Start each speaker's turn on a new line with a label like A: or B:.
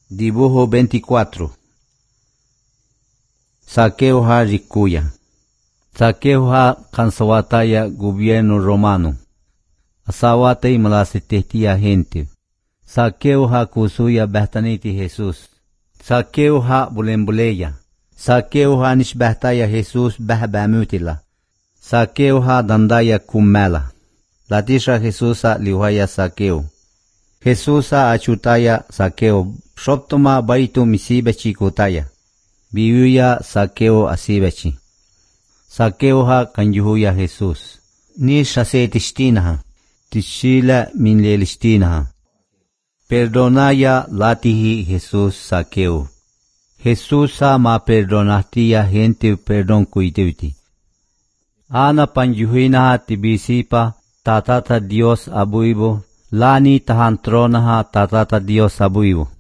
A: Dibujo 24. Zaqueo ha rikuya. Zaqueo ha cansawataya gobierno romano. Asawatay malasitehtia gente. Zaqueo ha kusuya bahtaniti Jesús. Zaqueo ha bulembuleya. Zaqueo ha nishbahtaya Jesús bahbamutila. Zaqueo ha dandaya kummela. Latisha Jesús ha liwaya Zaqueo. Jesús ha achutaya Zaqueo. Shoptoma baitu misibechi kutaya. Biyuya Zaqueo asibechi. Zaqueo ha kanjuhuya Jesús. Ni shase tishtinaha. Tishila min lelistinaha. Perdonaya latihi Jesús Zaqueo. Jesús ha ma perdonatia gente perdon kuiduti. Ana panjuhinaha tibisipa tatata Dios abuibo. Lani tahan tronaha tatata Dios abuibo.